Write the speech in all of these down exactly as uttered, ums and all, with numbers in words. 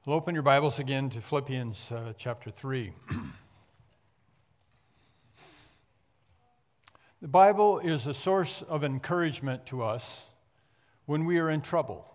Well, open your Bibles again to Philippians uh, chapter three. The Bible is a source of encouragement to us when we are in trouble.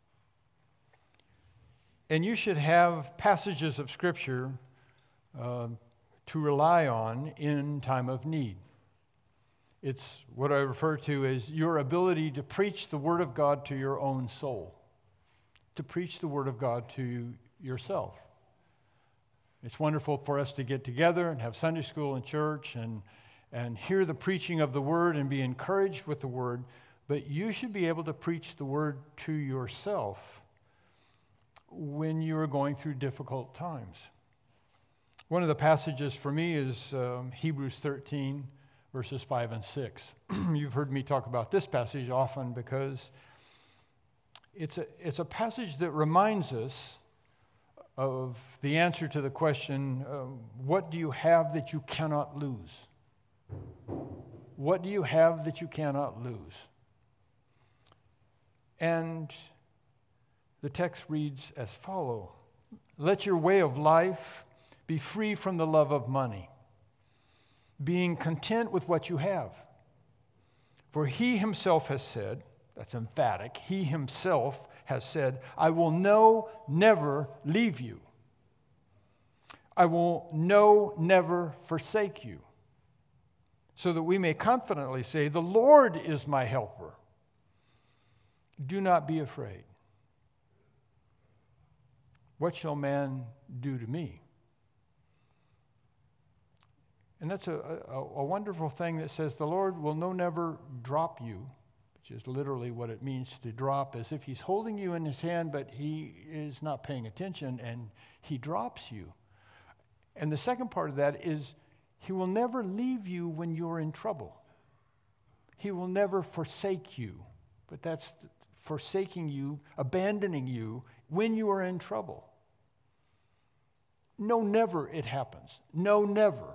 And you should have passages of Scripture uh, to rely on in time of need. It's what I refer to as your ability to preach the Word of God to your own soul. To preach the Word of God to yourself. It's wonderful for us to get together and have Sunday school and church and, and hear the preaching of the Word and be encouraged with the Word, but you should be able to preach the Word to yourself when you are going through difficult times. One of the passages for me is um, Hebrews thirteen, verses five and six. You've heard me talk about this passage often because It's a, it's a passage that reminds us of the answer to the question, uh, what do you have that you cannot lose? What do you have that you cannot lose? And the text reads as follows: let your way of life be free from the love of money, being content with what you have. For he himself has said, that's emphatic. He himself has said, I will no, never leave you. I will no, never forsake you. So that we may confidently say, the Lord is my helper. Do not be afraid. What shall man do to me? And that's a, a, a wonderful thing that says the Lord will no, never drop you. Which is literally what it means to drop, as if he's holding you in his hand, but he is not paying attention, and he drops you. And the second part of that is he will never leave you when you're in trouble. He will never forsake you, but that's forsaking you, abandoning you when you are in trouble. No, never it happens. No, never.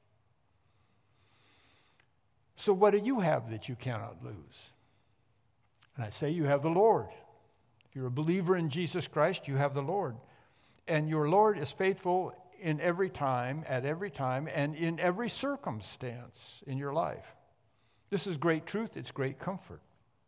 So what do you have that you cannot lose? And I say you have the Lord. If you're a believer in Jesus Christ, you have the Lord. And your Lord is faithful in every time, at every time, and in every circumstance in your life. This is great truth. It's great comfort.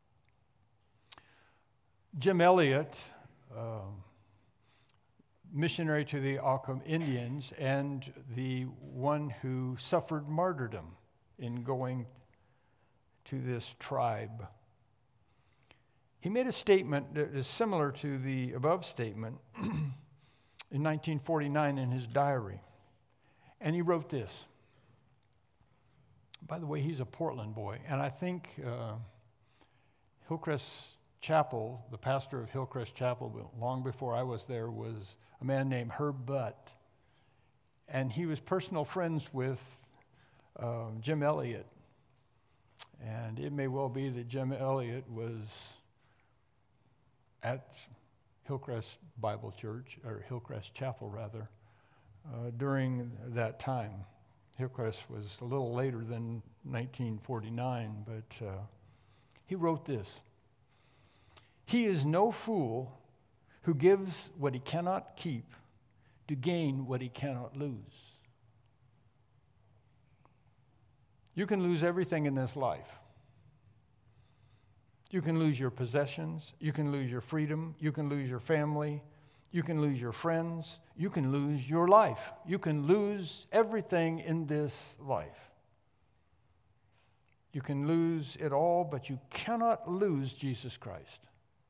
Jim Elliot, uh, missionary to the Auca Indians, and the one who suffered martyrdom in going to this tribe, he made a statement that is similar to the above statement in nineteen forty-nine in his diary. And he wrote this. By the way, he's a Portland boy. And I think uh, Hillcrest Chapel, the pastor of Hillcrest Chapel, long before I was there, was a man named Herb Butt. And he was personal friends with uh, Jim Elliot. And it may well be that Jim Elliot was at Hillcrest Bible Church, or Hillcrest Chapel rather, uh, during that time. Hillcrest was a little later than nineteen forty-nine, but uh, he wrote this: he is no fool who gives what he cannot keep to gain what he cannot lose. You can lose everything in this life. You can lose your possessions, you can lose your freedom, you can lose your family, you can lose your friends, you can lose your life. You can lose everything in this life. You can lose it all, but you cannot lose Jesus Christ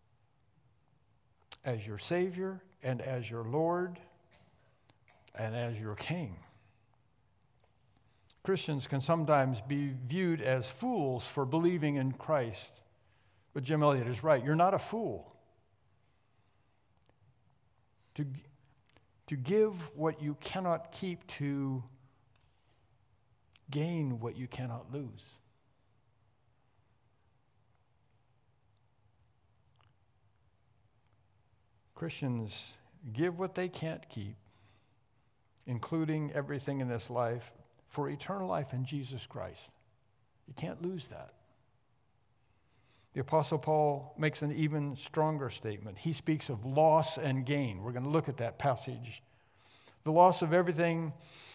as your Savior and as your Lord and as your King. Christians can sometimes be viewed as fools for believing in Christ. But Jim Elliot is right. You're not a fool. To, to give what you cannot keep, to gain what you cannot lose. Christians give what they can't keep, including everything in this life, for eternal life in Jesus Christ. You can't lose that. The Apostle Paul makes an even stronger statement. He speaks of loss and gain. We're going to look at that passage. The loss of everything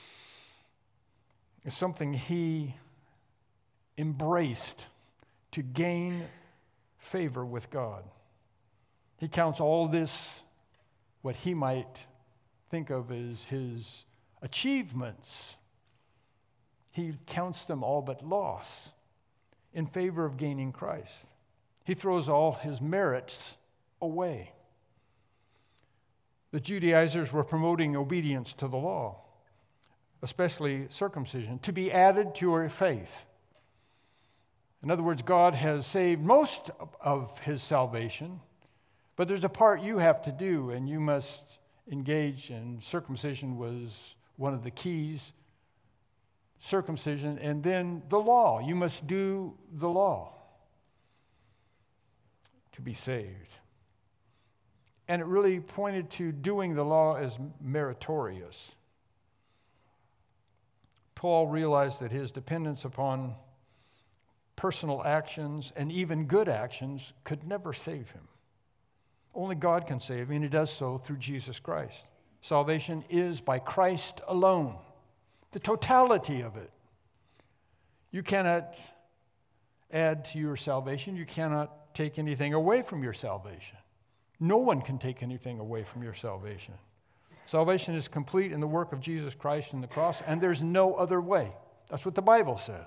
is something he embraced to gain favor with God. He counts all this, what he might think of as his achievements. He counts them all but loss in favor of gaining Christ. He throws all his merits away. The Judaizers were promoting obedience to the law, especially circumcision, to be added to your faith. In other words, God has saved most of his salvation, but there's a part you have to do, and you must engage, and circumcision was one of the keys. Circumcision, and then the law. You must do the law to be saved. And it really pointed to doing the law as meritorious. Paul realized that his dependence upon personal actions and even good actions could never save him. Only God can save him, and he does so through Jesus Christ. Salvation is by Christ alone, the totality of it. You cannot add to your salvation. You cannot take anything away from your salvation. No one can take anything away from your salvation. Salvation is complete in the work of Jesus Christ on the cross, and there's no other way. That's what the Bible says.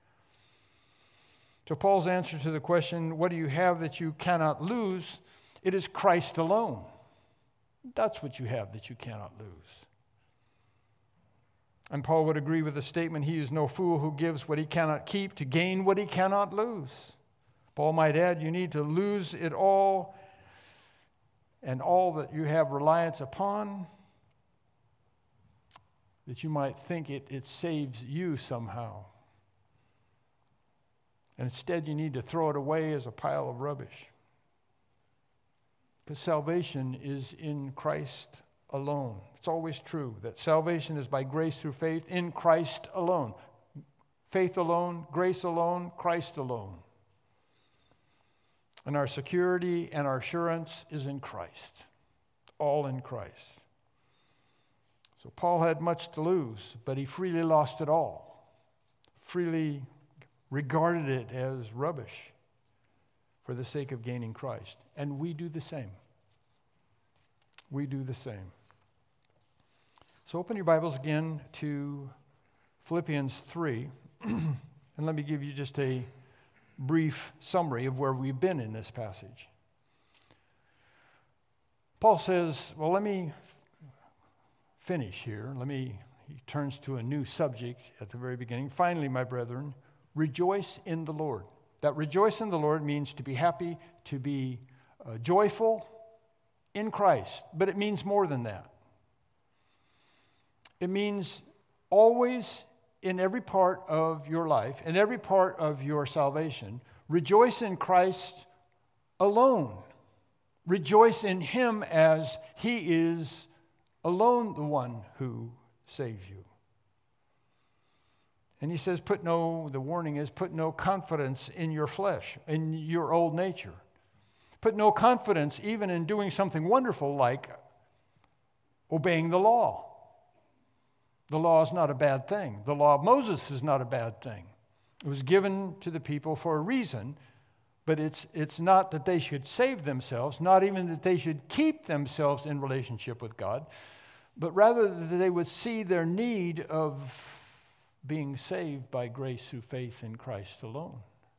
So Paul's answer to the question, what do you have that you cannot lose? It is Christ alone. That's what you have that you cannot lose. And Paul would agree with the statement, he is no fool who gives what he cannot keep to gain what he cannot lose. Paul might add, you need to lose it all and all that you have reliance upon, that you might think it, it saves you somehow. And instead, you need to throw it away as a pile of rubbish. Because salvation is in Christ alone. It's always true that salvation is by grace through faith in Christ alone. Faith alone, grace alone, Christ alone. And our security and our assurance is in Christ. All in Christ. So Paul had much to lose, but he freely lost it all. Freely regarded it as rubbish for the sake of gaining Christ. And we do the same. We do the same. So open your Bibles again to Philippians three, and let me give you just a brief summary of where we've been in this passage. Paul says, well, let me f- finish here. Let me, he turns to a new subject at the very beginning. Finally, my brethren, rejoice in the Lord. That rejoice in the Lord means to be happy, to be uh, joyful in Christ. But it means more than that. It means always in every part of your life, in every part of your salvation, rejoice in Christ alone. Rejoice in him as he is alone the one who saves you. And he says, put no, the warning is, put no confidence in your flesh, in your old nature. Put no confidence even in doing something wonderful like obeying the law. The law is not a bad thing. The law of Moses is not a bad thing. It was given to the people for a reason, but it's, it's not that they should save themselves, not even that they should keep themselves in relationship with God, but rather that they would see their need of being saved by grace through faith in Christ alone.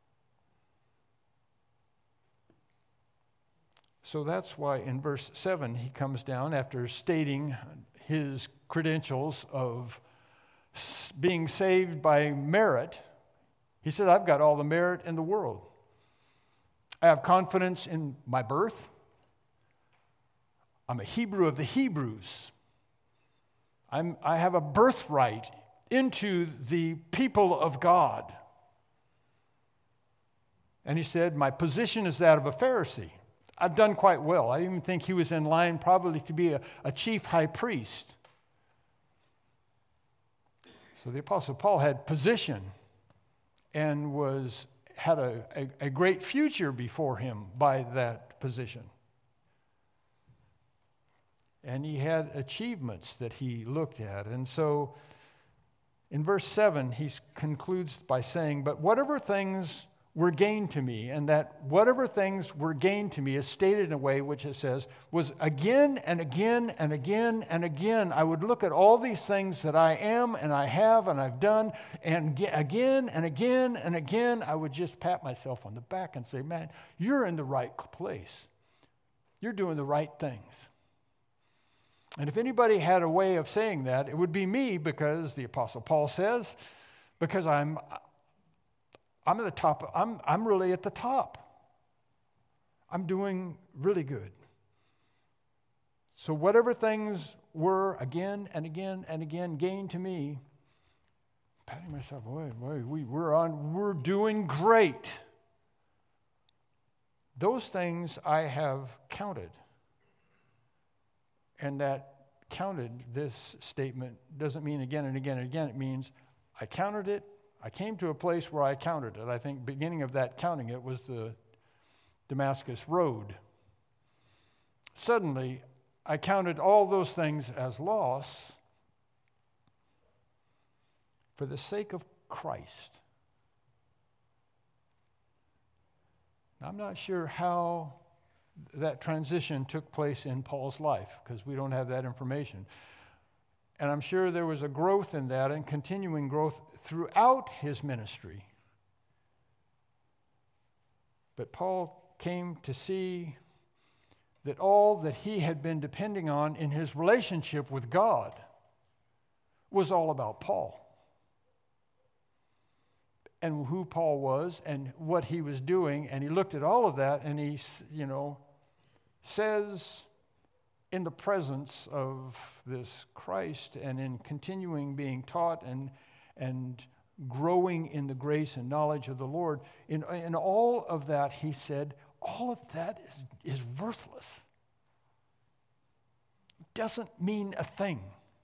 So that's why in verse seven he comes down after stating his credentials of being saved by merit. He said, I've got all the merit in the world. I have confidence in my birth. I'm a Hebrew of the Hebrews. I'm, I have a birthright into the people of God. And he said, my position is that of a Pharisee. I've done quite well. I even think he was in line probably to be a, a chief high priest. So the Apostle Paul had position and was had a, a, a great future before him by that position. And he had achievements that he looked at. And so in verse seven, he concludes by saying, but whatever things were gained to me, and that whatever things were gained to me is stated in a way which it says, was again and again and again and again, I would look at all these things that I am and I have and I've done, and again and again and again, I would just pat myself on the back and say, man, you're in the right place. You're doing the right things. And if anybody had a way of saying that, it would be me, because the Apostle Paul says, because I'm I'm at the top, I'm I'm really at the top. I'm doing really good. So whatever things were again and again and again gained to me, patting myself, boy, boy, we, we're on, we're doing great. Those things I have counted. And that counted, this statement, doesn't mean again and again and again. It means I counted it. I came to a place where I counted it. I think beginning of that counting it was the Damascus Road. Suddenly, I counted all those things as loss for the sake of Christ. Now, I'm not sure how that transition took place in Paul's life, because we don't have that information. And I'm sure there was a growth in that and continuing growth throughout his ministry. But Paul came to see that all that he had been depending on in his relationship with God was all about Paul. And who Paul was and what he was doing. And he looked at all of that and he, you know, says in the presence of this Christ and in continuing being taught and, and growing in the grace and knowledge of the Lord, in, in all of that, he said, all of that is, is worthless. It doesn't mean a thing.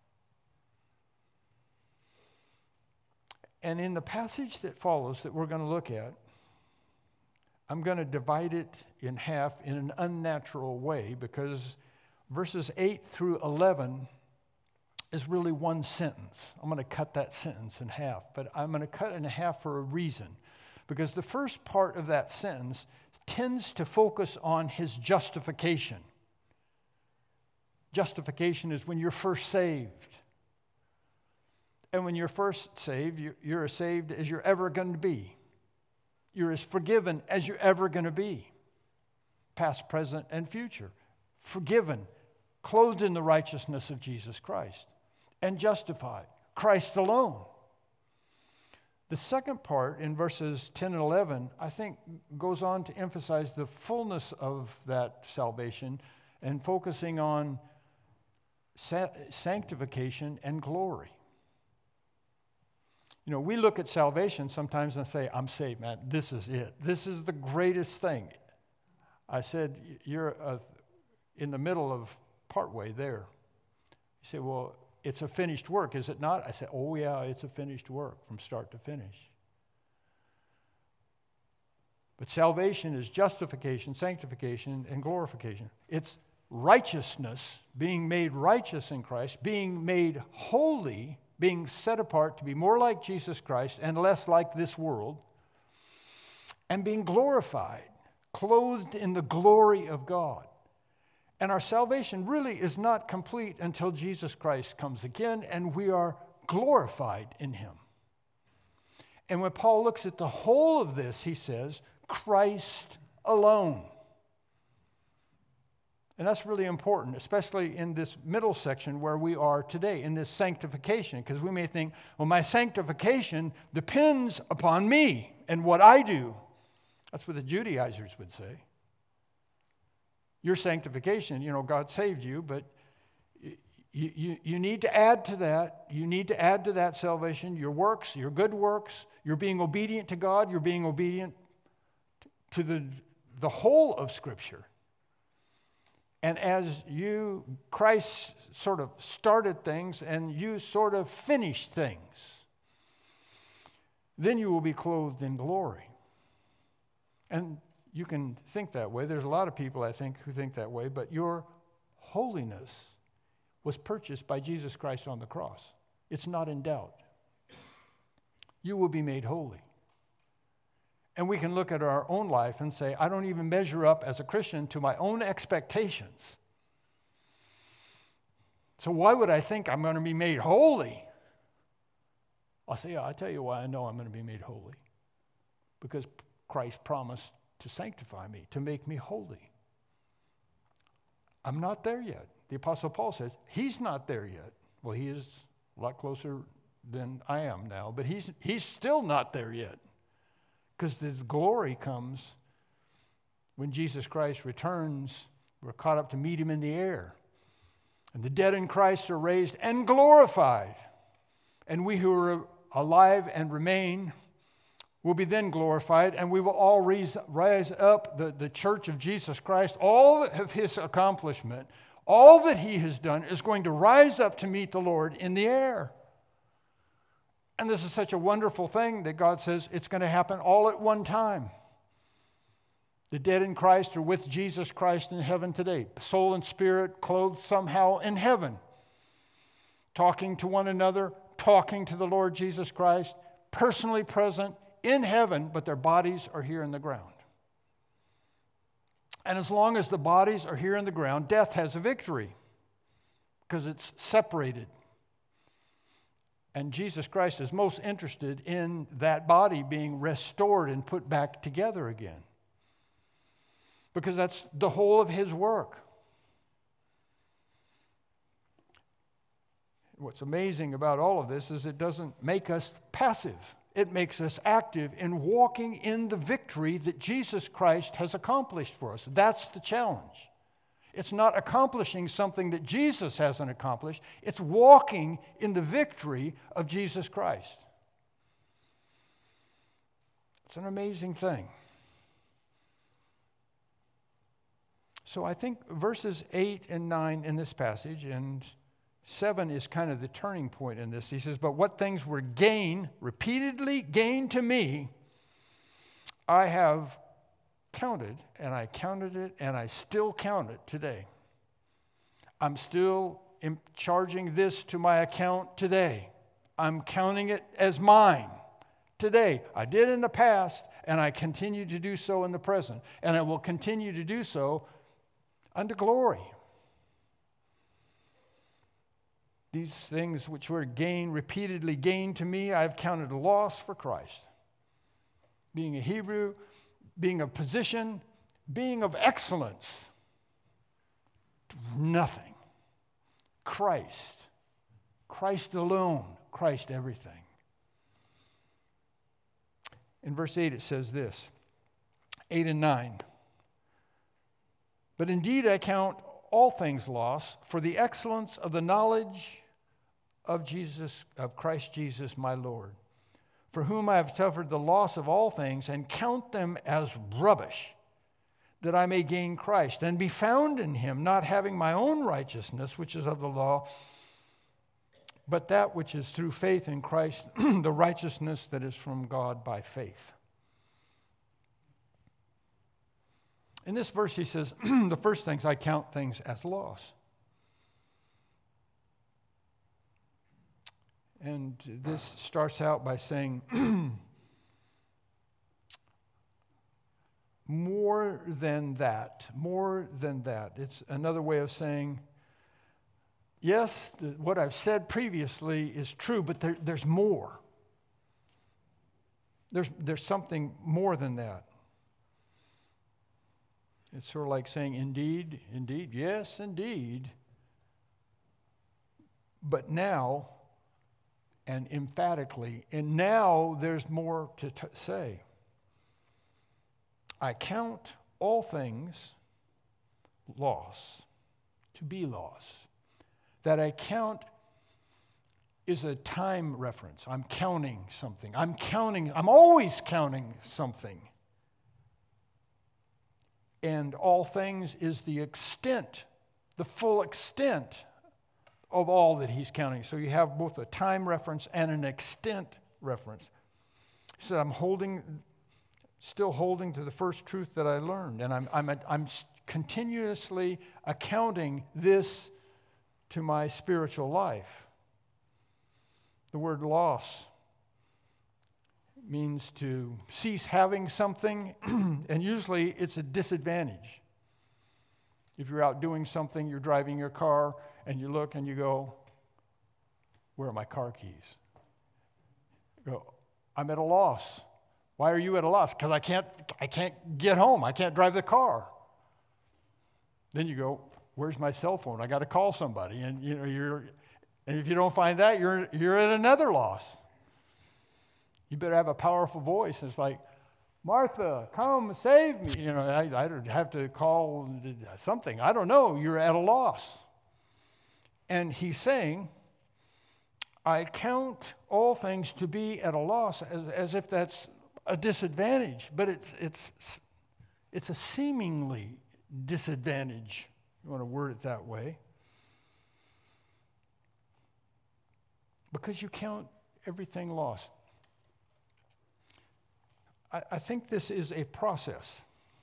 And in the passage that follows that we're going to look at, I'm going to divide it in half in an unnatural way, because verses eight through eleven is really one sentence. I'm going to cut that sentence in half, but I'm going to cut it in half for a reason. Because the first part of that sentence tends to focus on his justification. Justification is when you're first saved. And when you're first saved, you're as saved as you're ever going to be. You're as forgiven as you're ever going to be. Past, present, and future. Forgiven, clothed in the righteousness of Jesus Christ. And justified. Christ alone. The second part in verses ten and eleven, I think, goes on to emphasize the fullness of that salvation and focusing on sa- sanctification and glory. You know, we look at salvation sometimes and say, I'm saved, man. This is it. This is the greatest thing. I said, you're uh, in the middle of partway there. You say, well, it's a finished work, is it not? I said, oh, yeah, it's a finished work from start to finish. But salvation is justification, sanctification, and glorification. It's righteousness, being made righteous in Christ, being made holy, being set apart to be more like Jesus Christ and less like this world, and being glorified, clothed in the glory of God. And our salvation really is not complete until Jesus Christ comes again and we are glorified in him. And when Paul looks at the whole of this, he says, Christ alone. And that's really important, especially in this middle section where we are today, in this sanctification, because we may think, well, my sanctification depends upon me and what I do. That's what the Judaizers would say. Your sanctification, you know, God saved you, but you, you, you need to add to that. You need to add to that salvation your works, your good works. You're being obedient to God. You're being obedient to the, the whole of Scripture. And as you, Christ sort of started things and you sort of finished things, then you will be clothed in glory. And you can think that way. There's a lot of people, I think, who think that way, but your holiness was purchased by Jesus Christ on the cross. It's not in doubt. You will be made holy. And we can look at our own life and say, I don't even measure up as a Christian to my own expectations. So why would I think I'm going to be made holy? I'll say, yeah, I'll tell you why I know I'm going to be made holy. Because Christ promised to sanctify me, to make me holy. I'm not there yet. The Apostle Paul says, he's not there yet. Well, he is a lot closer than I am now, but he's, he's still not there yet. Because the glory comes when Jesus Christ returns. We're caught up to meet him in the air. And the dead in Christ are raised and glorified. And we who are alive and remain will be then glorified, and we will all rise, rise up, the, the church of Jesus Christ. All of his accomplishment, all that he has done is going to rise up to meet the Lord in the air. And this is such a wonderful thing that God says it's going to happen all at one time. The dead in Christ are with Jesus Christ in heaven today, soul and spirit clothed somehow in heaven, talking to one another, talking to the Lord Jesus Christ, personally present in heaven, but their bodies are here in the ground. And as long as the bodies are here in the ground, death has a victory because it's separated. And Jesus Christ is most interested in that body being restored and put back together again, because that's the whole of his work. What's amazing about all of this is it doesn't make us passive. It makes us active in walking in the victory that Jesus Christ has accomplished for us. That's the challenge. It's not accomplishing something that Jesus hasn't accomplished. It's walking in the victory of Jesus Christ. It's an amazing thing. So I think verses eight and nine in this passage, and seven is kind of the turning point in this. He says, but what things were gain, repeatedly gained to me, I have counted, and I counted it, and I still count it today. I'm still charging this to my account today. I'm counting it as mine today. I did in the past, and I continue to do so in the present, and I will continue to do so unto glory. These things which were gained, repeatedly gained to me, I've counted a loss for Christ. Being a Hebrew, being of position, being of excellence, nothing. Christ. Christ alone. Christ everything. In verse eight it says this, eight and nine. But indeed I count all things lost for the excellence of the knowledge of Jesus, of Christ Jesus my Lord, for whom I have suffered the loss of all things, and count them as rubbish, that I may gain Christ, and be found in him, not having my own righteousness, which is of the law, but that which is through faith in Christ, the righteousness that is from God by faith. In this verse he says, the first things, I count things as loss. And this starts out by saying, more than that, more than that. It's another way of saying, yes, the, what I've said previously is true, but there, there's more. There's, there's something more than that. It's sort of like saying, indeed, indeed, yes, indeed. But now, and emphatically, and now there's more to t- say. I count all things loss, to be loss. That I count is a time reference. I'm counting something. I'm counting, I'm always counting something. And all things is the extent, the full extent of all that he's counting. So you have both a time reference and an extent reference. He said, I'm holding still holding to the first truth that I learned. And I'm, I'm, I'm continuously accounting this to my spiritual life. The word loss means to cease having something, and usually it's a disadvantage. If you're out doing something, you're driving your car, and you look and you go, where are my car keys? You go, I'm at a loss. Why are you at a loss? Because I can't, I can't get home. I can't drive the car. Then you go, where's my cell phone? I got to call somebody. And you know, you're, and if you don't find that, you're you're at another loss. You better have a powerful voice. It's like, Martha, come save me. You know, I, I'd have to call something. I don't know. You're at a loss. And he's saying, I count all things to be at a loss, as, as if that's a disadvantage. But it's it's it's a seemingly disadvantage. You want to word it that way. Because you count everything lost. I, I think this is a process.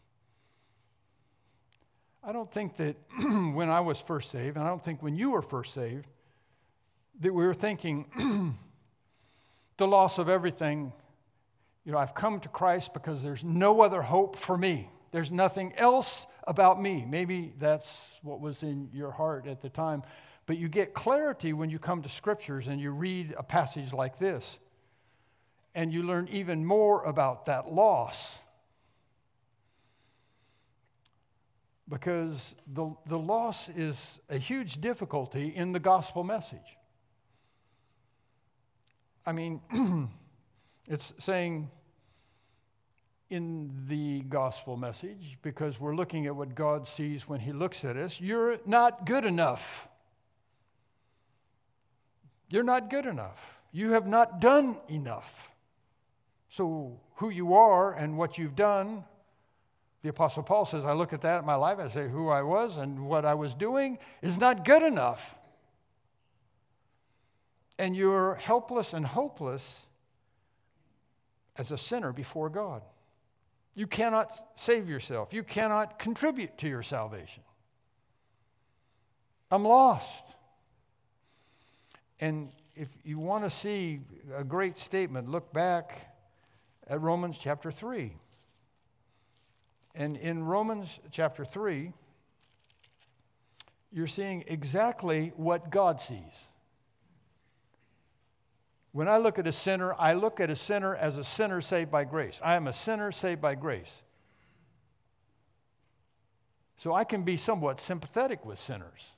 I don't think that when I was first saved, and I don't think when you were first saved, that we were thinking the loss of everything. You know, I've come to Christ because there's no other hope for me. There's nothing else about me. Maybe that's what was in your heart at the time. But you get clarity when you come to Scriptures and you read a passage like this. And you learn even more about that loss. Because the, the loss is a huge difficulty in the gospel message. I mean, it's saying in the gospel message, because we're looking at what God sees when he looks at us, you're not good enough. You're not good enough. You have not done enough. So who you are and what you've done, the Apostle Paul says, I look at that in my life, I say who I was and what I was doing is not good enough. And you're helpless and hopeless as a sinner before God. You cannot save yourself. You cannot contribute to your salvation. I'm lost. And if you want to see a great statement, look back at Romans chapter three. And in Romans chapter three, you're seeing exactly what God sees. When I look at a sinner, I look at a sinner as a sinner saved by grace. I am a sinner saved by grace. So I can be somewhat sympathetic with sinners.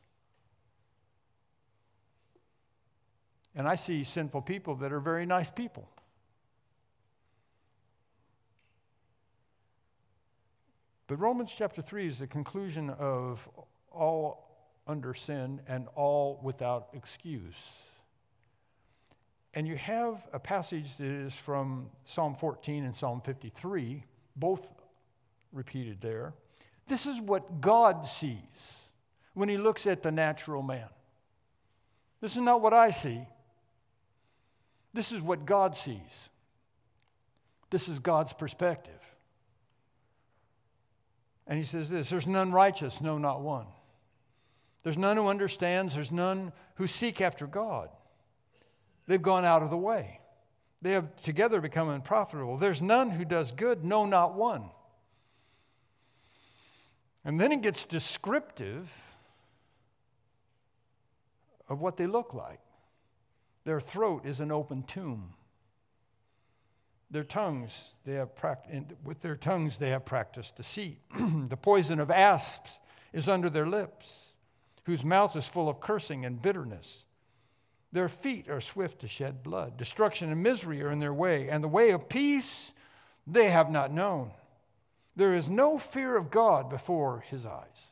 And I see sinful people that are very nice people. But Romans chapter three is the conclusion of all under sin and all without excuse. And you have a passage that is from Psalm fourteen and Psalm fifty-three, both repeated there. This is what God sees when he looks at the natural man. This is not what I see. This is what God sees. This is God's perspective. And he says this, there's none righteous, no, not one. There's none who understands, there's none who seek after God. They've gone out of the way. They have together become unprofitable. There's none who does good, no, not one. And then it gets descriptive of what they look like. Their throat is an open tomb. Their tongues, they have pract- with their tongues they have practiced deceit. The poison of asps is under their lips, whose mouth is full of cursing and bitterness. Their feet are swift to shed blood. Destruction and misery are in their way, and the way of peace they have not known. There is no fear of God before his eyes.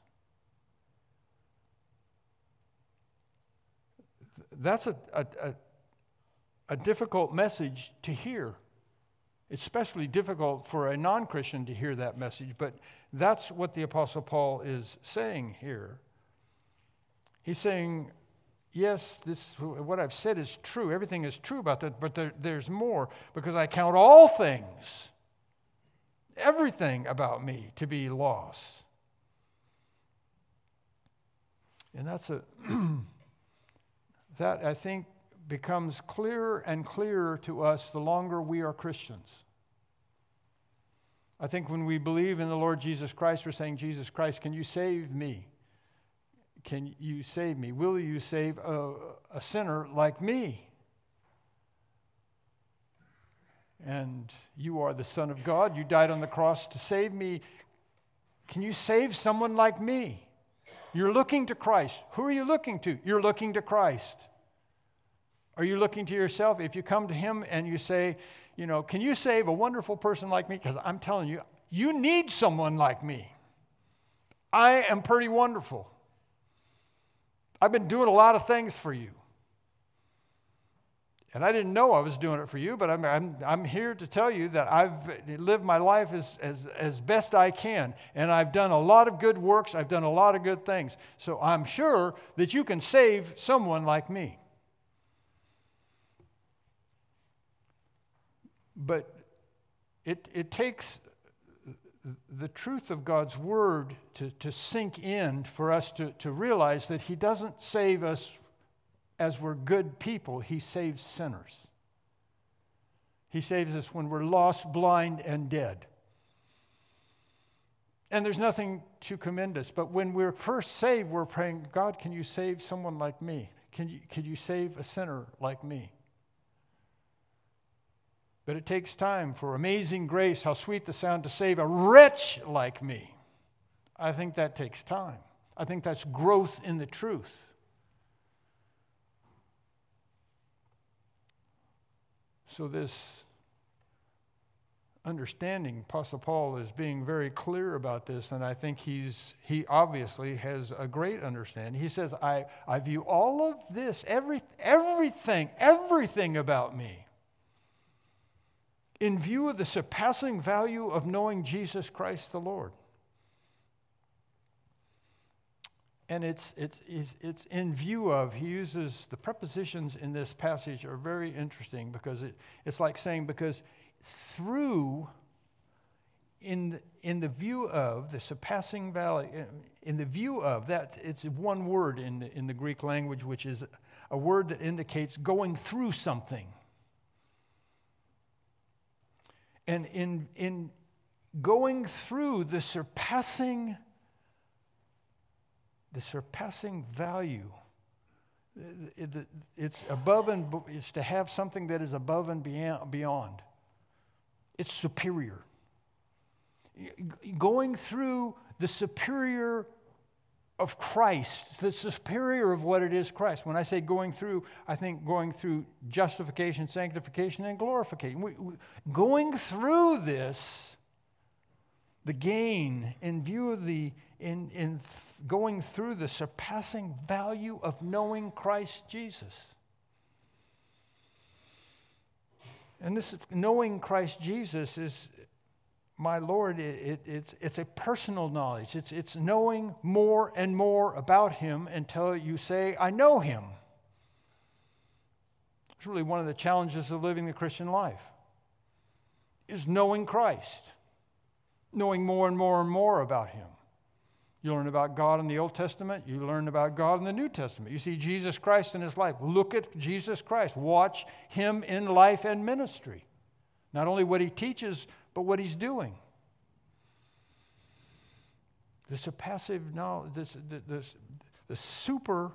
That's a, a, a, a difficult message to hear. It's especially difficult for a non-Christian to hear that message, but that's what the Apostle Paul is saying here. He's saying, yes, this what I've said is true. Everything is true about that, but there, there's more, because I count all things everything about me to be lost. And that's a, that I think becomes clearer and clearer to us the longer we are Christians. I think when we believe in the Lord Jesus Christ, we're saying, Jesus Christ, can you save me? Can you save me? Will you save a, a sinner like me? And you are the Son of God. You died on the cross to save me. Can you save someone like me? You're looking to Christ. Who are you looking to? You're looking to Christ. Are you looking to yourself? If you come to him and you say, you know, can you save a wonderful person like me? Because I'm telling you, you need someone like me. I am pretty wonderful. I've been doing a lot of things for you. And I didn't know I was doing it for you, but I'm, I'm, I'm here to tell you that I've lived my life as, as, as best I can. And I've done a lot of good works. I've done a lot of good things. So I'm sure that you can save someone like me. But it, it takes the truth of God's word to, to sink in for us to, to realize that he doesn't save us as we're good people. He saves sinners. He saves us when we're lost, blind, and dead. And there's nothing to commend us. But when we're first saved, we're praying, God, can you save someone like me? Can you, can you save a sinner like me? But it takes time for amazing grace, how sweet the sound to save a wretch like me. I think that takes time. I think that's growth in the truth. So this understanding, Apostle Paul is being very clear about this, and I think he's he obviously has a great understanding. He says, I, I view all of this, every, everything, everything about me, in view of the surpassing value of knowing Jesus Christ the Lord. And it's, it's, it's, it's in view of, he uses, the prepositions in this passage are very interesting because it, it's like saying, because through, in, in the view of, the surpassing value, in the view of, that it's one word in the, in the Greek language, which is a word that indicates going through something. And in, in going through the surpassing, the surpassing value, it, it, it's above and it's to have something that is above and beyond. It's superior. Going through the superior of Christ, the superior of what it is Christ. When I say going through, I think going through justification, sanctification, and glorification. We, we, going through this, the gain in view of the, in, in th- going through the surpassing value of knowing Christ Jesus. And this knowing Christ Jesus is, my Lord, it, it, it's, it's a personal knowledge. It's, it's knowing more and more about him until you say, I know him. It's really one of the challenges of living the Christian life, is knowing Christ, knowing more and more and more about him. You learn about God in the Old Testament. You learn about God in the New Testament. You see Jesus Christ in his life. Look at Jesus Christ. Watch him in life and ministry. Not only what he teaches, but what he's doing. The surpassive knowledge, this, this, the super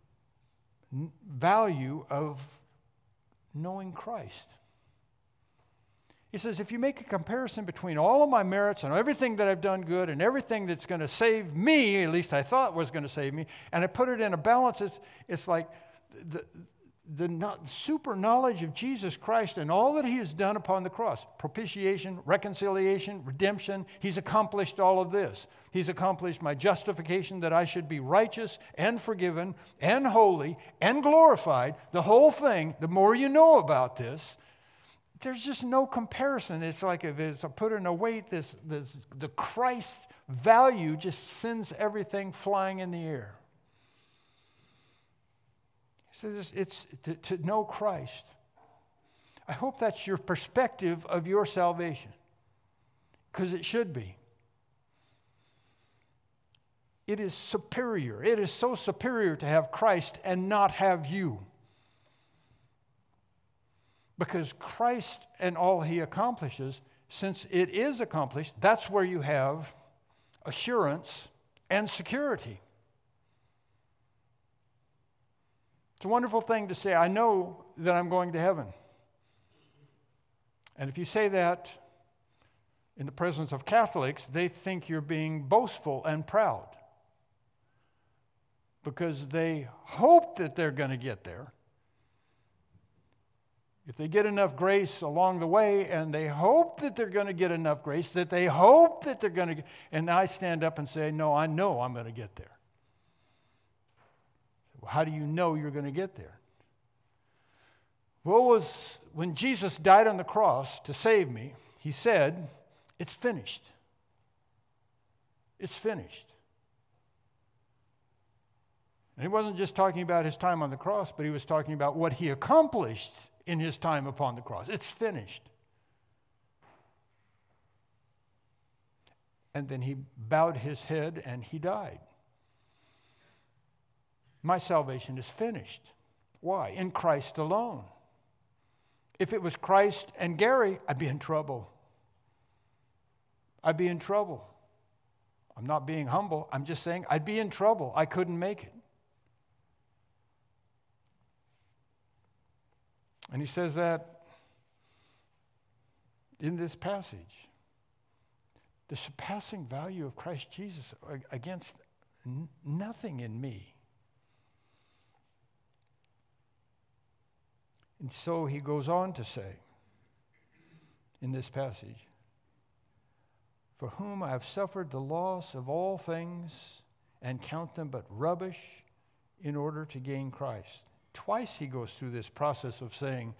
value of knowing Christ. He says, if you make a comparison between all of my merits and everything that I've done good and everything that's going to save me, at least I thought was going to save me, and I put it in a balance, it's, it's like the, the not, super knowledge of Jesus Christ and all that he has done upon the cross. Propitiation, reconciliation, redemption. He's accomplished all of this. He's accomplished my justification, that I should be righteous and forgiven and holy and glorified. The whole thing, the more you know about this, there's just no comparison. It's like if it's put in a weight, this, this the Christ value just sends everything flying in the air. He says it's to, to know Christ. I hope that's your perspective of your salvation. because it should be. It is superior. It is so superior to have Christ and not have you. Because Christ and all he accomplishes, since it is accomplished, that's where you have assurance and security. It's a wonderful thing to say, I know that I'm going to heaven. And if you say that in the presence of Catholics, they think you're being boastful and proud because they hope that they're going to get there. If they get enough grace along the way, and they hope that they're going to get enough grace, that they hope that they're going to get, and I stand up and say, no, I know I'm going to get there. Well, how do you know you're going to get there? Well, was when Jesus died on the cross to save me, he said, it's finished. It's finished. And he wasn't just talking about his time on the cross, but he was talking about what he accomplished in his time upon the cross. It's finished. And then he bowed his head and he died. My salvation is finished. Why? In Christ alone. If it was Christ and Gary, I'd be in trouble. I'd be in trouble. I'm not being humble. I'm just saying I'd be in trouble. I couldn't make it. And he says that in this passage. The surpassing value of Christ Jesus against n- nothing in me. And so he goes on to say in this passage, for whom I have suffered the loss of all things and count them but rubbish in order to gain Christ. Twice he goes through this process of saying,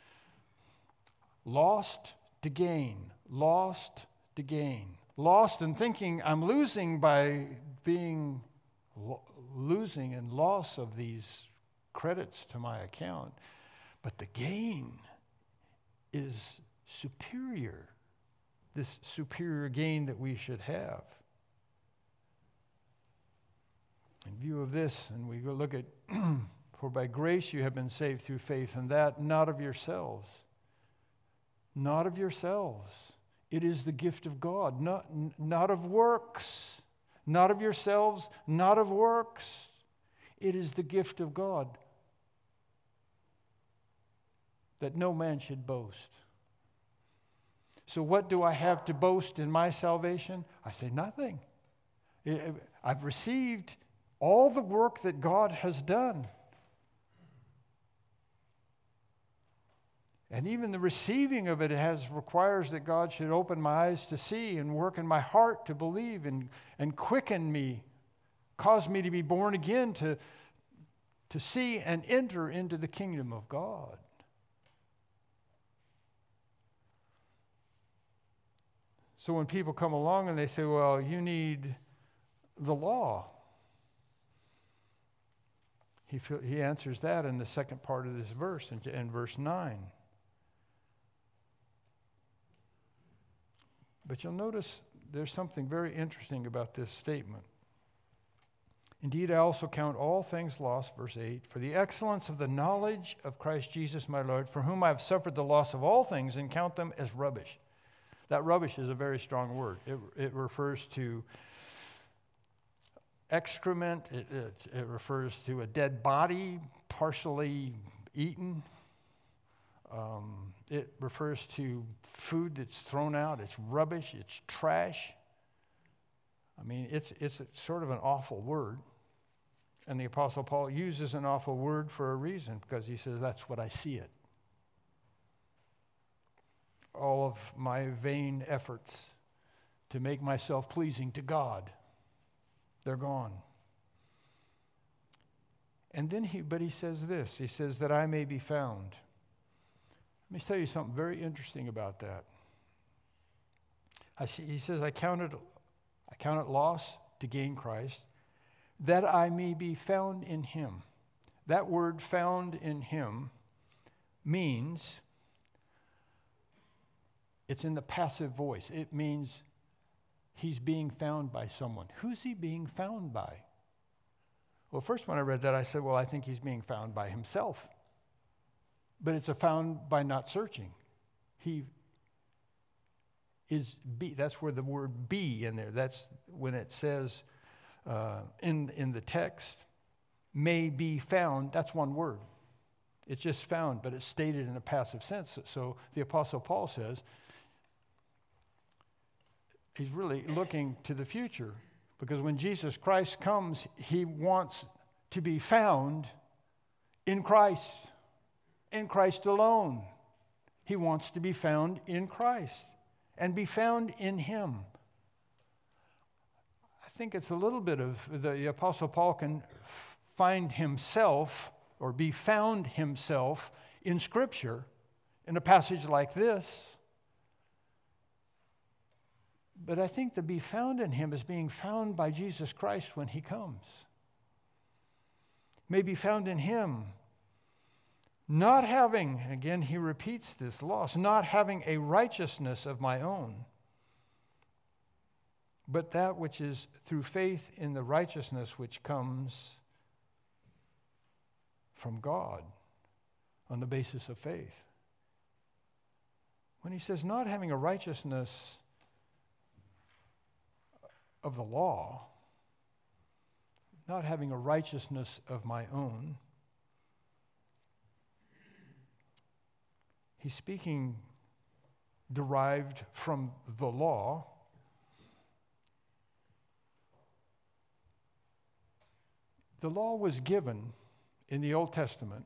lost to gain, lost to gain. Lost and thinking I'm losing by being lo- losing and loss of these credits to my account. But the gain is superior, this superior gain that we should have. In view of this, and we go look at for by grace you have been saved through faith, and that not of yourselves. Not of yourselves. It is the gift of God, not, not of works. Not of yourselves, not of works. It is the gift of God, that no man should boast. So what do I have to boast in my salvation? I say nothing. I've received all the work that God has done. And even the receiving of it has requires that God should open my eyes to see and work in my heart to believe and, and quicken me, cause me to be born again, to, to see and enter into the kingdom of God. So when people come along and they say, well, you need the law, he, he answers that in the second part of this verse, in, in verse nine. But you'll notice there's something very interesting about this statement. Indeed, I also count all things lost, verse eight, for the excellence of the knowledge of Christ Jesus my Lord, for whom I have suffered the loss of all things, and count them as rubbish. That rubbish is a very strong word. It, it refers to excrement. It, it, it refers to a dead body, partially eaten. Um, it refers to food that's thrown out. It's rubbish. It's trash. I mean, it's it's sort of an awful word. And the Apostle Paul uses an awful word for a reason, because he says, that's what I see it. All of my vain efforts to make myself pleasing to God, they're gone. And then he, but he says this, he says that I may be found. Let me tell you something very interesting about that. I see, he says, I count it, I count it loss to gain Christ, that I may be found in him. That word found in him means It's in the passive voice. It means he's being found by someone. Who's he being found by? Well, first when I read that, I said, well, I think he's being found by himself. But it's a found by not searching. He is be. That's where the word be in there. That's when it says uh, in, in the text, may be found. That's one word. It's just found, but it's stated in a passive sense. So the Apostle Paul says he's really looking to the future, because when Jesus Christ comes, he wants to be found in Christ, in Christ alone. He wants to be found in Christ and be found in him. I think it's a little bit of the, the Apostle Paul can find himself or be found himself in Scripture in a passage like this. But I think to be found in him is being found by Jesus Christ when he comes. May be found in him, not having, again he repeats this loss, not having a righteousness of my own, but that which is through faith in the righteousness which comes from God on the basis of faith. When he says not having a righteousness of the law, not having a righteousness of my own, he's speaking derived from the law. The law was given in the Old Testament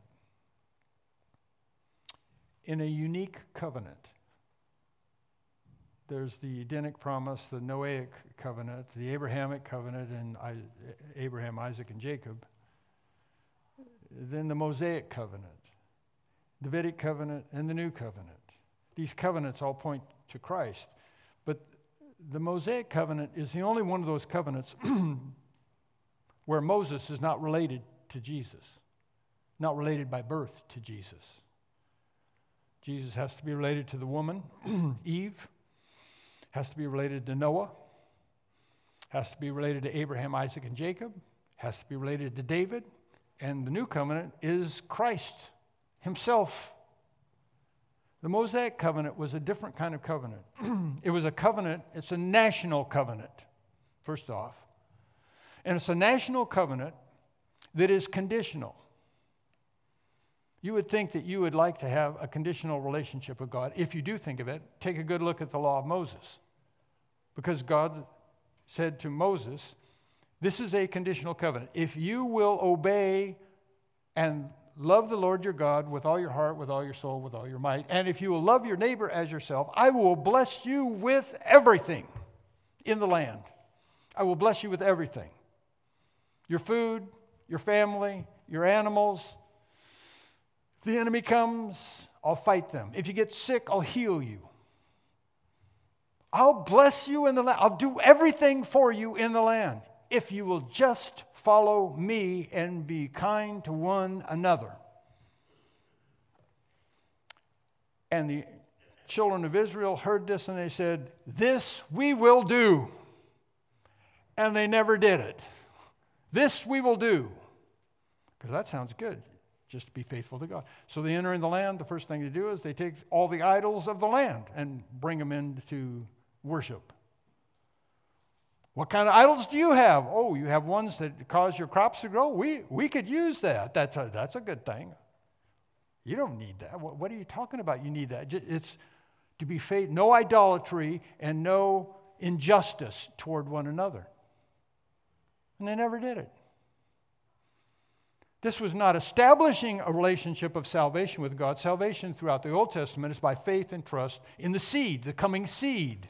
in a unique covenant. There's the Edenic promise, the Noahic covenant, the Abrahamic covenant, and I, Abraham, Isaac, and Jacob. Then the Mosaic covenant, Davidic covenant, and the New covenant. These covenants all point to Christ. But the Mosaic covenant is the only one of those covenants where Moses is not related to Jesus, not related by birth to Jesus. Jesus has to be related to the woman, Eve, has to be related to Noah, has to be related to Abraham, Isaac, and Jacob, has to be related to David, and the new covenant is Christ himself. The Mosaic covenant was a different kind of covenant. It was a covenant, it's a national covenant, first off. And it's a national covenant that is conditional. You would think that you would like to have a conditional relationship with God. If you do think of it, take a good look at the law of Moses. Because God said to Moses, this is a conditional covenant. If you will obey and love the Lord your God with all your heart, with all your soul, with all your might, and if you will love your neighbor as yourself, I will bless you with everything in the land. I will bless you with everything. Your food, your family, your animals. If the enemy comes, I'll fight them. If you get sick, I'll heal you. I'll bless you in the land. I'll do everything for you in the land if you will just follow me and be kind to one another. And the children of Israel heard this and they said, this we will do. And they never did it. This we will do. Because that sounds good, just to be faithful to God. So they enter in the land. The first thing to do is they take all the idols of the land and bring them into worship. What kind of idols do you have? Oh, you have ones that cause your crops to grow? We we could use that. That's a, that's a good thing. You don't need that. What, what are you talking about? You need that. It's to be faith, no idolatry and no injustice toward one another. And they never did it. This was not establishing a relationship of salvation with God. Salvation throughout the Old Testament is by faith and trust in the seed, the coming seed.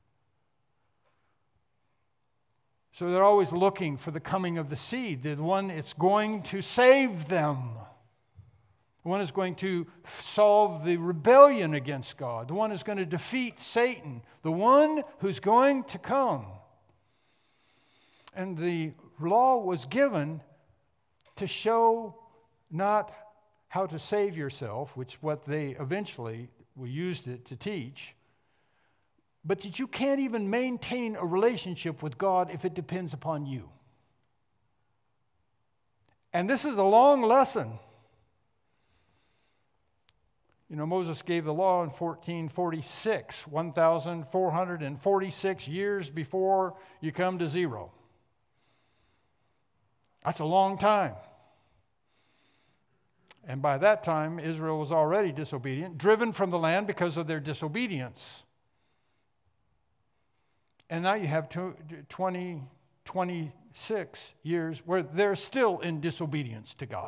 So they're always looking for the coming of the seed, the one that's going to save them, the one that's going to solve the rebellion against God, the one who's going to defeat Satan, the one who's going to come. And the law was given to show not how to save yourself, which what they eventually used it to teach, but that you can't even maintain a relationship with God if it depends upon you. And this is a long lesson. You know, Moses gave the law in fourteen forty-six, one thousand four hundred forty-six years before you come to zero. That's a long time. And by that time, Israel was already disobedient, driven from the land because of their disobedience. And now you have twenty, twenty-six years where they're still in disobedience to God.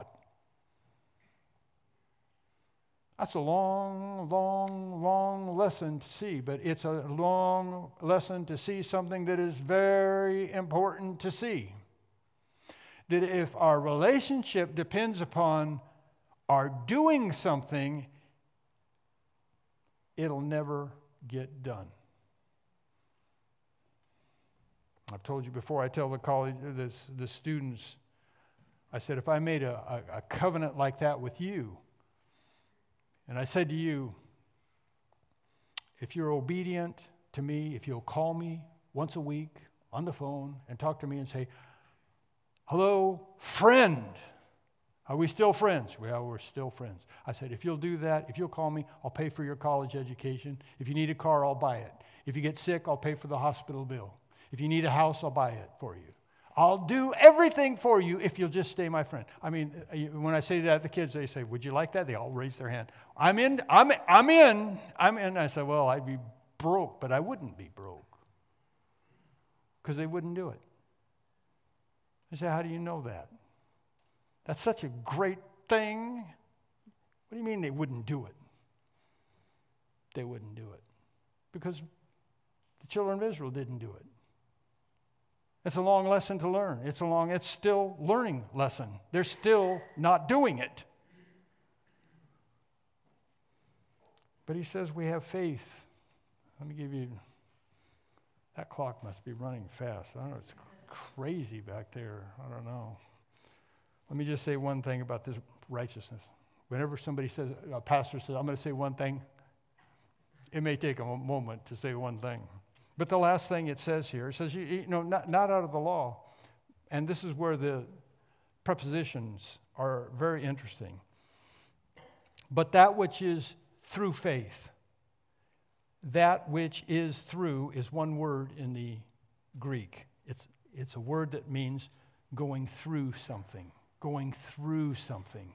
That's a long, long, long lesson to see, but it's a long lesson to see something that is very important to see. That if our relationship depends upon our doing something, it'll never get done. I've told you before, I tell the college, this, the students, I said, if I made a, a, a covenant like that with you, and I said to you, if you're obedient to me, if you'll call me once a week on the phone and talk to me and say, hello, friend, are we still friends? Well, we're still friends. I said, if you'll do that, if you'll call me, I'll pay for your college education. If you need a car, I'll buy it. If you get sick, I'll pay for the hospital bill. If you need a house, I'll buy it for you. I'll do everything for you if you'll just stay my friend. I mean, when I say that, the kids, they say, would you like that? They all raise their hand. I'm in, I'm, I'm in, I'm in. I said, well, I'd be broke, but I wouldn't be broke because they wouldn't do it. I said, how do you know that? That's such a great thing. What do you mean they wouldn't do it? They wouldn't do it because the children of Israel didn't do it. It's a long lesson to learn. It's a long, it's still learning lesson. They're still not doing it. But he says we have faith. Let me give you, that clock must be running fast. I don't know, it's crazy back there. I don't know. Let me just say one thing about this righteousness. Whenever somebody says, a pastor says, I'm going to say one thing, it may take a moment to say one thing. But the last thing it says here, it says, you, you know, not, not out of the law. And this is where the prepositions are very interesting. But that which is through faith. That which is through is one word in the Greek. It's, it's a word that means going through something. Going through something.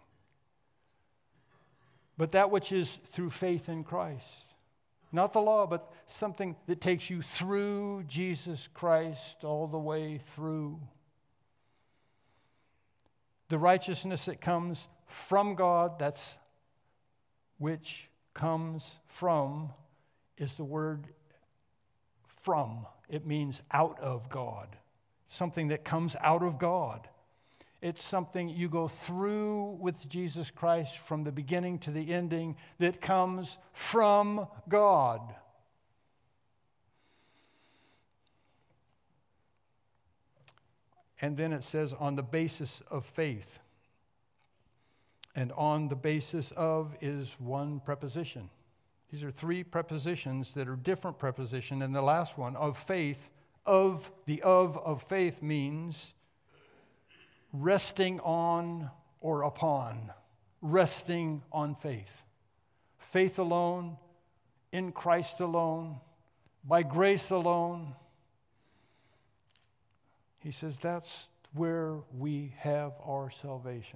But that which is through faith in Christ. Not the law, but something that takes you through Jesus Christ all the way through. The righteousness that comes from God, that's which comes from, is the word from. It means out of God. Something that comes out of God. It's something you go through with Jesus Christ from the beginning to the ending that comes from God. And then it says on the basis of faith. And on the basis of is one preposition. These are three prepositions that are different prepositions. And the last one, of faith, of the of of faith means resting on or upon, resting on faith. Faith alone, in Christ alone, by grace alone. He says that's where we have our salvation.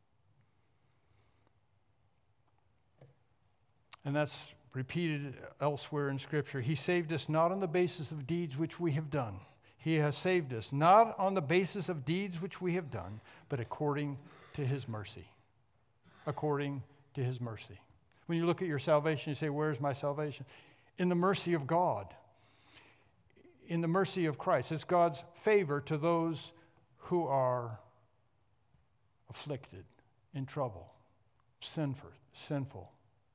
And that's repeated elsewhere in Scripture. He saved us not on the basis of deeds which we have done. He has saved us, not on the basis of deeds which we have done, but according to his mercy. According to his mercy. When you look at your salvation, you say, where's my salvation? In the mercy of God. In the mercy of Christ. It's God's favor to those who are afflicted, in trouble, sinful, sinful.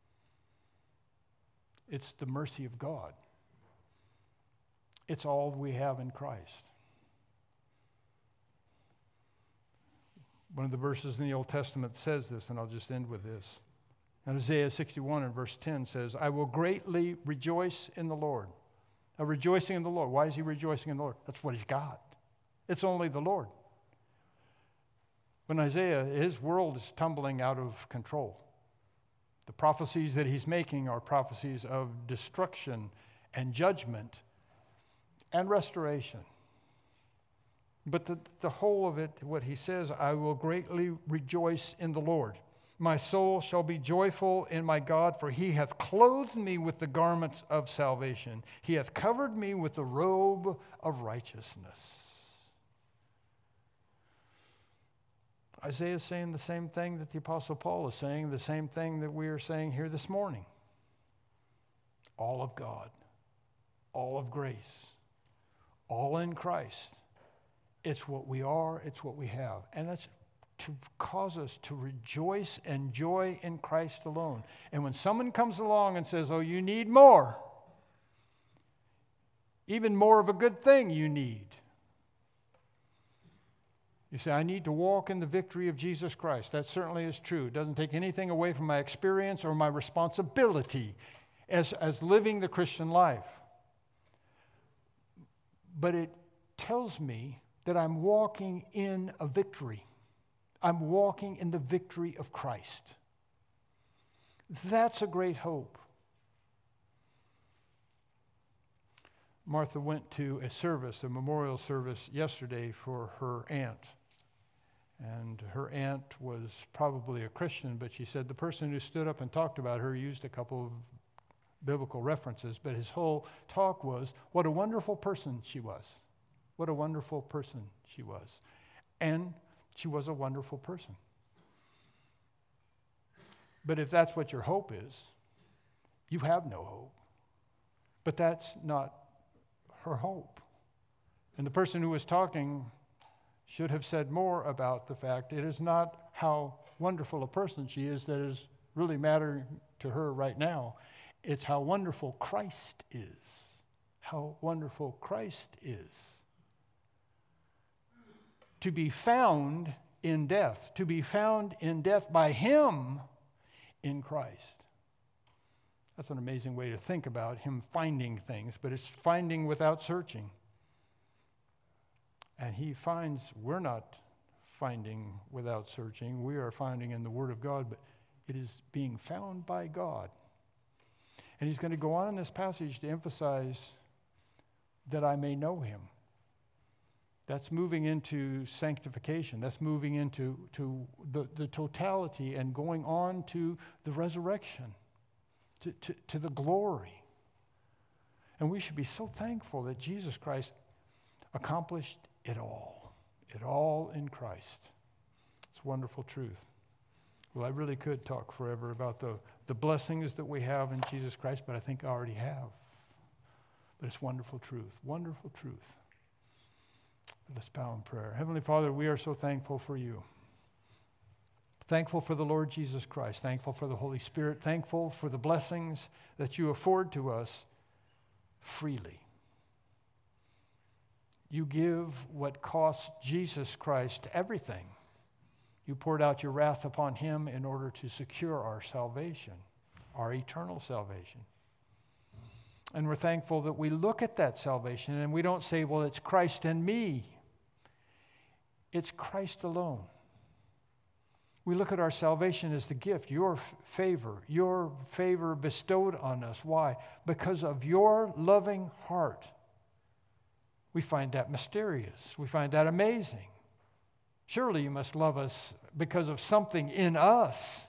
It's the mercy of God. It's all we have in Christ. One of the verses in the Old Testament says this, and I'll just end with this. And Isaiah sixty-one and verse ten says, I will greatly rejoice in the Lord. A rejoicing in the Lord. Why is he rejoicing in the Lord? That's what he's got. It's only the Lord. When Isaiah, his world is tumbling out of control. The prophecies that he's making are prophecies of destruction and judgment and restoration. But the, the whole of it, what he says, I will greatly rejoice in the Lord. My soul shall be joyful in my God, for he hath clothed me with the garments of salvation. He hath covered me with the robe of righteousness. Isaiah is saying the same thing that the Apostle Paul is saying, the same thing that we are saying here this morning. All of God, all of grace, all in Christ. It's what we are, it's what we have. And that's to cause us to rejoice and joy in Christ alone. And when someone comes along and says, oh, you need more, even more of a good thing you need. You say, I need to walk in the victory of Jesus Christ. That certainly is true. It doesn't take anything away from my experience or my responsibility as, as living the Christian life. But it tells me that I'm walking in a victory. I'm walking in the victory of Christ. That's a great hope. Martha went to a service, a memorial service yesterday for her aunt. And her aunt was probably a Christian, but she said the person who stood up and talked about her used a couple of biblical references, but his whole talk was what a wonderful person she was. What a wonderful person she was. And she was a wonderful person. But if that's what your hope is, you have no hope. But that's not her hope. And the person who was talking should have said more about the fact it is not how wonderful a person she is that is really mattering to her right now. It's how wonderful Christ is. How wonderful Christ is. To be found in death, to be found in death by him in Christ. That's an amazing way to think about him finding things, but it's finding without searching. And he finds, we're not finding without searching, we are finding in the Word of God, but it is being found by God. And he's going to go on in this passage to emphasize that I may know him. That's moving into sanctification. That's moving into to the, the totality and going on to the resurrection, to, to, to the glory. And we should be so thankful that Jesus Christ accomplished it all. It all in Christ. It's a wonderful truth. Well, I really could talk forever about the, the blessings that we have in Jesus Christ, but I think I already have. But it's wonderful truth. Wonderful truth. Let's bow in prayer. Heavenly Father, we are so thankful for you. Thankful for the Lord Jesus Christ. Thankful for the Holy Spirit. Thankful for the blessings that you afford to us freely. You give what cost Jesus Christ everything. You poured out your wrath upon him in order to secure our salvation, our eternal salvation. And we're thankful that we look at that salvation and we don't say, well, it's Christ and me. It's Christ alone. We look at our salvation as the gift, your f- favor, your favor bestowed on us. Why? Because of your loving heart. We find that mysterious. We find that amazing. Surely you must love us because of something in us.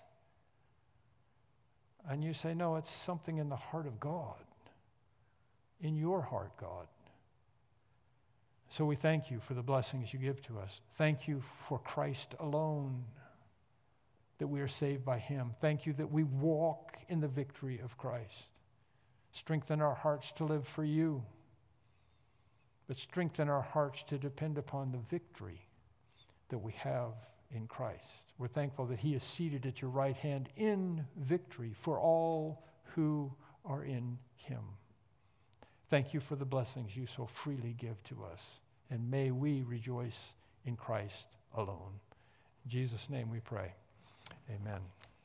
And you say, no, it's something in the heart of God. In your heart, God. So we thank you for the blessings you give to us. Thank you for Christ alone, that we are saved by him. Thank you that we walk in the victory of Christ. Strengthen our hearts to live for you, but strengthen our hearts to depend upon the victory that we have in Christ. We're thankful that he is seated at your right hand in victory for all who are in him. Thank you for the blessings you so freely give to us, and may we rejoice in Christ alone. In Jesus' name we pray. Amen.